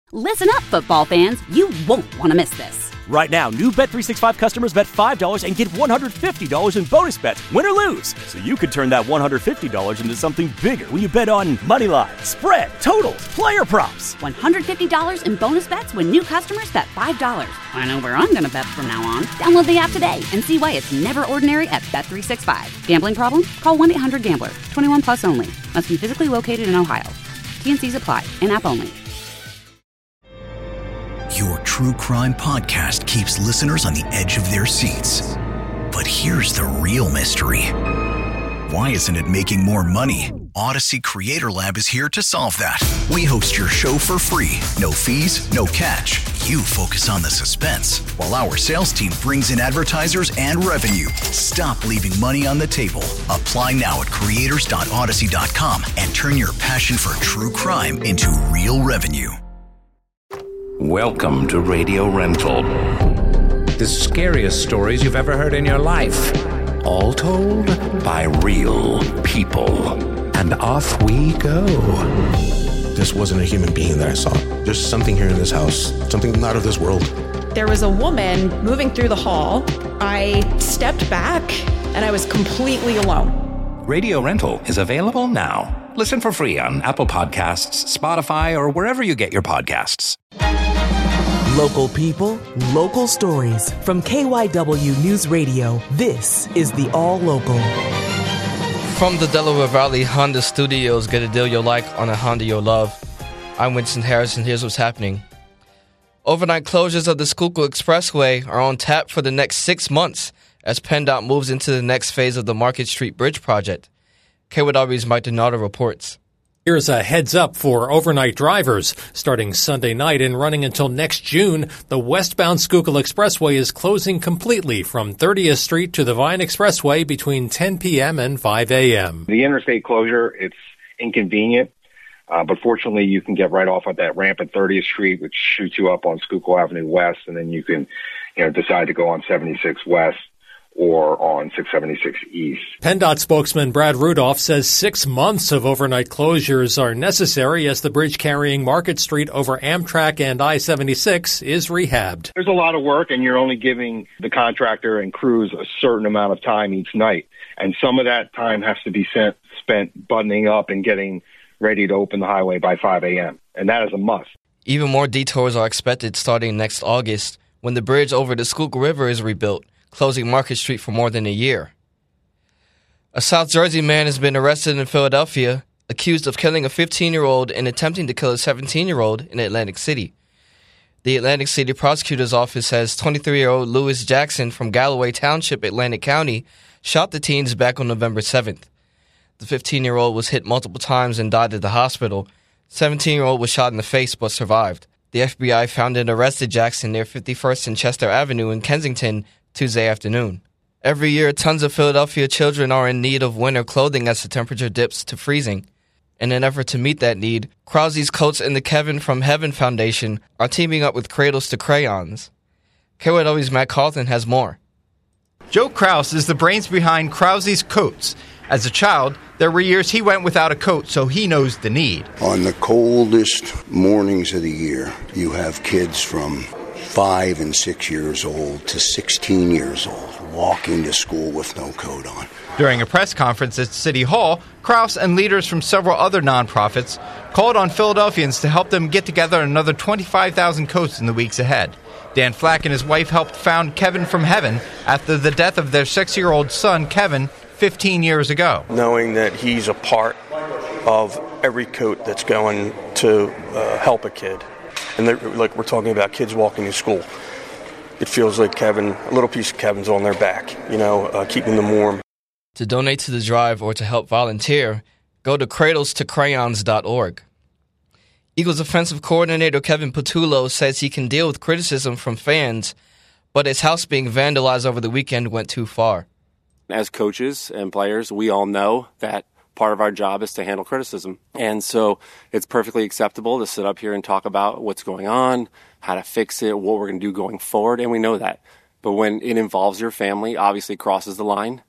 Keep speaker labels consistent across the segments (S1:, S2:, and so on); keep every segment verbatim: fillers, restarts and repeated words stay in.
S1: Listen up, football fans. You won't want to miss this.
S2: Right now, new Bet three sixty-five customers bet five dollars and get one hundred fifty dollars in bonus bets, win or lose. So you could turn that one hundred fifty dollars into something bigger when you bet on money line, spread, totals, player props.
S1: one hundred fifty dollars in bonus bets when new customers bet five dollars. I know where I'm going to bet from now on. Download the app today and see why it's never ordinary at Bet three sixty-five. Gambling problem? Call one eight hundred gambler. twenty-one plus only. Must be physically located in Ohio. T N Cs apply. In-app only.
S3: Your true crime podcast keeps listeners on the edge of their seats. But here's the real mystery. Why isn't it making more money? Odyssey Creator Lab is here to solve that. We host your show for free. No fees, no catch. You focus on the suspense, while our sales team brings in advertisers and revenue. Stop leaving money on the table. Apply now at creators dot odyssey dot com and turn your passion for true crime into real revenue.
S4: Welcome to Radio Rental. The scariest stories you've ever heard in your life. All told by real people. And off we go.
S5: This wasn't a human being that I saw. There's something here in this house. Something not of this world.
S6: There was a woman moving through the hall. I stepped back and I was completely alone.
S4: Radio Rental is available now. Listen for free on Apple Podcasts, Spotify, or wherever you get your podcasts.
S7: Local people, local stories. From K Y W News Radio, this is the All Local.
S8: From the Delaware Valley Honda Studios, get a deal you'll like on a Honda you'll love. I'm Winston Harrison. Here's what's happening. Overnight closures of the Schuylkill Expressway are on tap for the next six months as PennDOT moves into the next phase of the Market Street Bridge project. K Y W's Mike Donato reports.
S9: Here's a heads up for overnight drivers. Starting Sunday night and running until next June, the westbound Schuylkill Expressway is closing completely from thirtieth Street to the Vine Expressway between ten p.m. and five a.m.
S10: The interstate closure, it's inconvenient, uh, but fortunately you can get right off at that ramp at thirtieth Street, which shoots you up on Schuylkill Avenue West, and then you can, you know, decide to go on seventy-six West or on six seventy-six East.
S9: PennDOT spokesman Brad Rudolph says six months of overnight closures are necessary as the bridge carrying Market Street over Amtrak and I seventy-six is rehabbed.
S10: There's a lot of work, and you're only giving the contractor and crews a certain amount of time each night. And some of that time has to be sent, spent buttoning up and getting ready to open the highway by five a.m. And that is a must.
S8: Even more detours are expected starting next August when the bridge over the Schuylkill River is rebuilt, closing Market Street for more than a year. A South Jersey man has been arrested in Philadelphia, accused of killing a fifteen-year-old and attempting to kill a seventeen-year-old in Atlantic City. The Atlantic City Prosecutor's Office says twenty-three-year-old Lewis Jackson from Galloway Township, Atlantic County, shot the teens back on November seventh. The fifteen-year-old was hit multiple times and died at the hospital. The seventeen-year-old was shot in the face but survived. The F B I found and arrested Jackson near fifty-first and Chester Avenue in Kensington Tuesday afternoon. Every year, tons of Philadelphia children are in need of winter clothing as the temperature dips to freezing. In an effort to meet that need, Krause's Coats and the Kevin from Heaven Foundation are teaming up with Cradles to Crayons. K Y W's Matt Carlton has more.
S11: Joe Krause is the brains behind Krause's Coats. As a child, there were years he went without a coat, so he knows the need.
S12: On the coldest mornings of the year, you have kids from five and six years old to sixteen years old walking to school with no coat on.
S11: During a press conference at City Hall, Krause and leaders from several other nonprofits called on Philadelphians to help them get together another twenty-five thousand coats in the weeks ahead. Dan Flack and his wife helped found Kevin from Heaven after the death of their six-year-old son, Kevin, fifteen years ago.
S13: Knowing that he's a part of every coat that's going to uh, help a kid. And like we're talking about kids walking to school. It feels like Kevin, a little piece of Kevin's on their back, you know, uh, keeping them warm.
S8: To donate to the drive or to help volunteer, go to cradles to crayons dot org. Eagles offensive coordinator Kevin Patullo says he can deal with criticism from fans, but his house being vandalized over the weekend went too far.
S14: As coaches and players, we all know that part of our job is to handle criticism. And so it's perfectly acceptable to sit up here and talk about what's going on, how to fix it, what we're going to do going forward, and we know that. But when it involves your family, obviously crosses the line.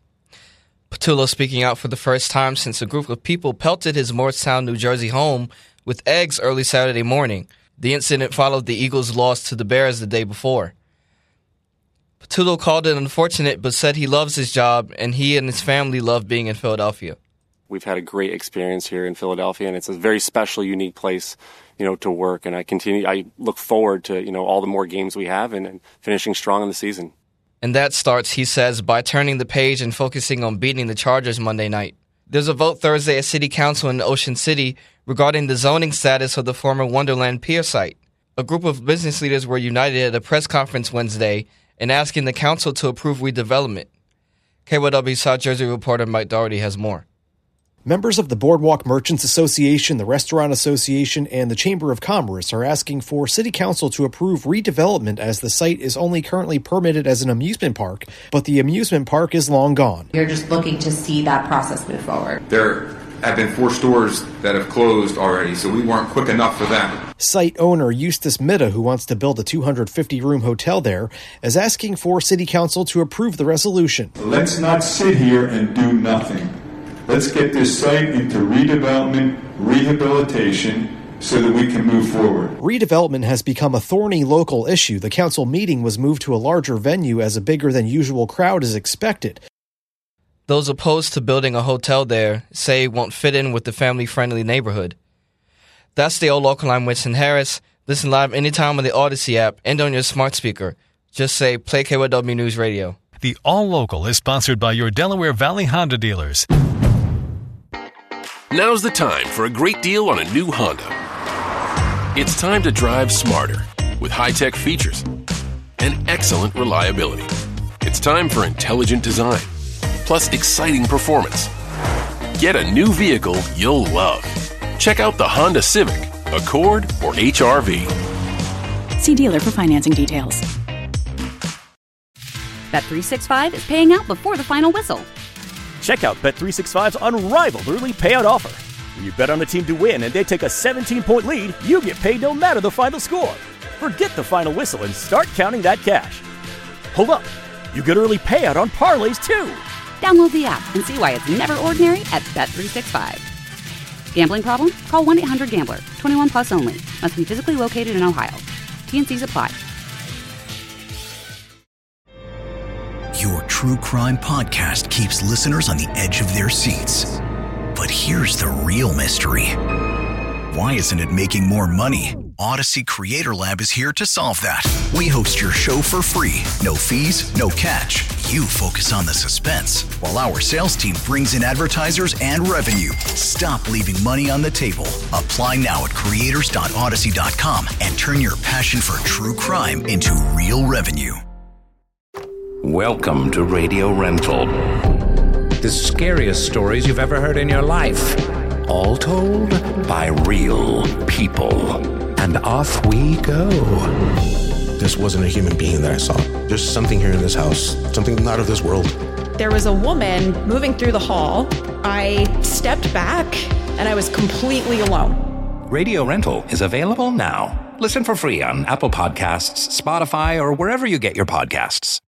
S8: Patullo speaking out for the first time since a group of people pelted his Morristown, New Jersey home with eggs early Saturday morning. The incident followed the Eagles' loss to the Bears the day before. Patullo called it unfortunate, but said he loves his job and he and his family love being in Philadelphia.
S14: We've had a great experience here in Philadelphia, and it's a very special, unique place, you know, to work. And I continue, I look forward to, you know, all the more games we have and, and finishing strong in the season.
S8: And that starts, he says, by turning the page and focusing on beating the Chargers Monday night. There's a vote Thursday at City Council in Ocean City regarding the zoning status of the former Wonderland Pier site. A group of business leaders were united at a press conference Wednesday in asking the council to approve redevelopment. K Y W South Jersey reporter Mike Doherty has more.
S15: Members of the Boardwalk Merchants Association, the Restaurant Association, and the Chamber of Commerce are asking for City Council to approve redevelopment as the site is only currently permitted as an amusement park, but the amusement park is long gone.
S16: You're just looking to see that process move forward.
S17: There have been four stores that have closed already, so we weren't quick enough for them.
S15: Site owner Eustace Mitta, who wants to build a two hundred fifty room hotel there, is asking for City Council to approve the resolution.
S18: Let's not sit here and do nothing. Let's get this site into redevelopment, rehabilitation, so that we can move forward.
S15: Redevelopment has become a thorny local issue. The council meeting was moved to a larger venue as a bigger than usual crowd is expected.
S8: Those opposed to building a hotel there say it won't fit in with the family-friendly neighborhood. That's the old local. I'm Winston Harris. Listen live anytime on the Odyssey app and on your smart speaker. Just say, play K Y W News Radio.
S19: The All Local is sponsored by your Delaware Valley Honda dealers.
S20: Now's the time for a great deal on a new Honda. It's time to drive smarter with high-tech features and excellent reliability. It's time for intelligent design, plus exciting performance. Get a new vehicle you'll love. Check out the Honda Civic, Accord, or H R V.
S21: See dealer for financing details.
S1: Bet three sixty-five is paying out before the final whistle.
S2: Check out Bet three sixty-five's unrivaled early payout offer. When you bet on a team to win and they take a seventeen point lead, you get paid no matter the final score. Forget the final whistle and start counting that cash. Hold up, you get early payout on parlays too.
S1: Download the app and see why it's never ordinary at Bet three sixty-five. Gambling problem? Call one eight hundred gambler. twenty-one plus only. Must be physically located in Ohio. T and Cs apply.
S3: Your true crime podcast keeps listeners on the edge of their seats. But here's the real mystery. Why isn't it making more money? Odyssey Creator Lab is here to solve that. We host your show for free. No fees, no catch. You focus on the suspense, while our sales team brings in advertisers and revenue. Stop leaving money on the table. Apply now at creators dot odyssey dot com and turn your passion for true crime into real revenue.
S4: Welcome to Radio Rental. The scariest stories you've ever heard in your life. All told by real people. And off we go.
S5: This wasn't a human being that I saw. There's something here in this house, something not of this world.
S6: There was a woman moving through the hall. I stepped back and I was completely alone.
S4: Radio Rental is available now. Listen for free on Apple Podcasts, Spotify, or wherever you get your podcasts.